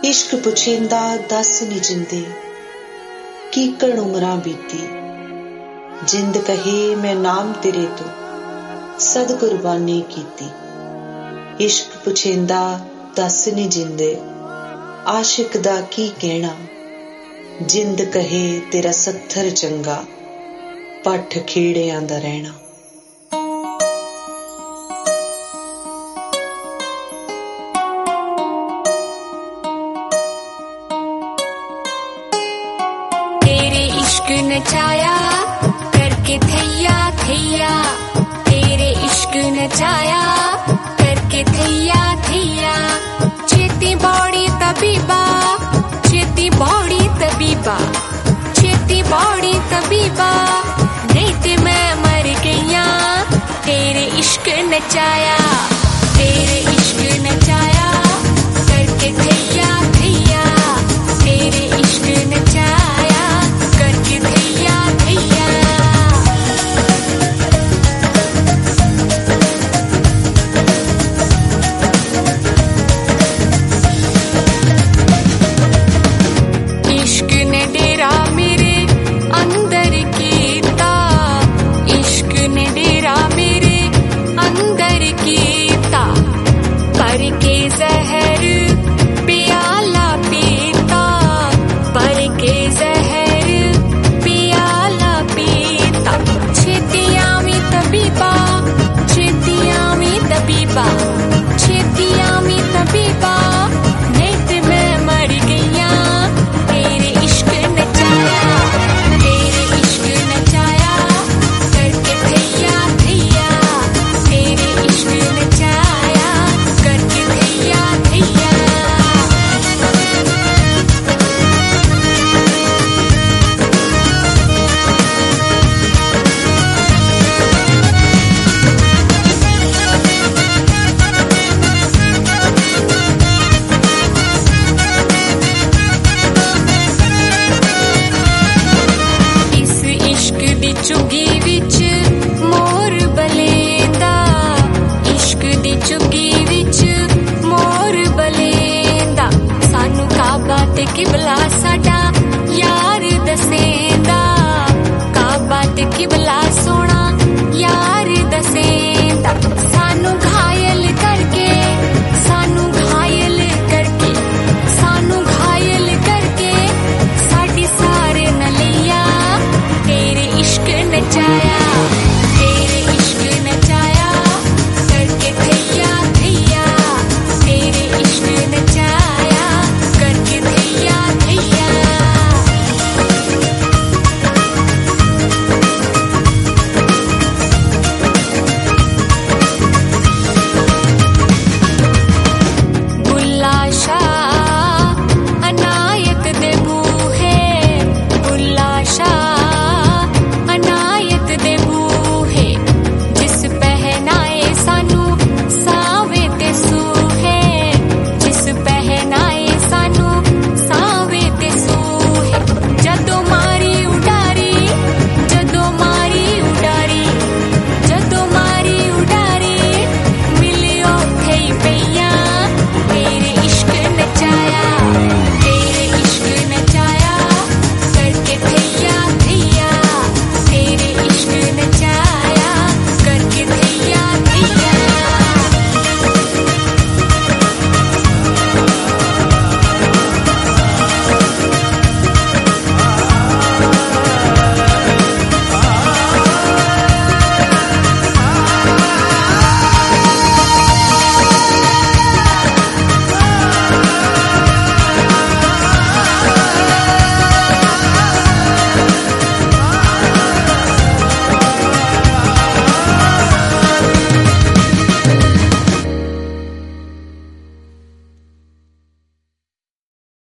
इश्क पुछेंदा दस नी जिंदे कीकण उमरां बीती। जिंद कहे मैं नाम तेरे तो सद कुर्बानी कीती। इश्क पुछेंदा दस नी जिंदे आशिक दा की कहना। जिंद कहे तेरा सत्थर चंगा पठ खेड़ियां दा रहना। नचाया करके थैया थैया, तेरे इश्क नचाया करके थैया थैया। छेती बौड़ी तबीबा, छेती बौड़ी तबीबा, छेती बौड़ी तबीबा, नहीं ते मैं मर गईया। तेरे इश्क नचाया, तेरे इश्क नचाया करके थैया थैया, तेरे इश्क नचाया करके थैया थैया। इश्क ने डेरा मेरे अंदर कीता, इश्क ने डेरा मेरे अंदर कीता। पर के जहर प्याला पीता, पर के जहर प्याला पीता। छेतियां मी तबीबा, छेतियां मी तबीबा, छेतियां मी तबीबा, नहीं ते मैं मर गईया। तेरे इश्क नचाया, तेरे इश्क नचाया करके थैया थैया, तेरे इश्क नचाया करके थैया थैया। इस इश्क दी चुगी विच मोर बलेंदा, इश्क दी चुगी